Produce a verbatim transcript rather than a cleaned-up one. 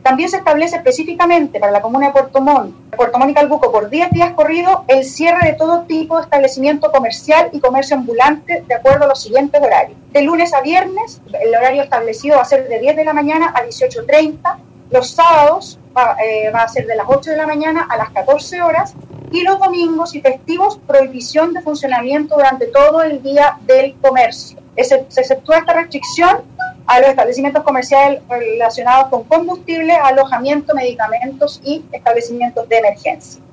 También se establece específicamente para la comuna de Puerto Montt, Puerto Montt y Calbuco por diez días corridos el cierre de todo tipo de establecimiento comercial y comercio ambulante de acuerdo a los siguientes horarios. De lunes a viernes, el horario establecido va a ser de diez de la mañana a dieciocho treinta, los sábados va, eh, va a ser de las ocho de la mañana a las catorce horas y los domingos y festivos prohibición de funcionamiento durante todo el día del comercio. Se, se exceptúa esta restricción a los establecimientos comerciales relacionados con combustible, alojamiento, medicamentos y establecimientos de emergencia.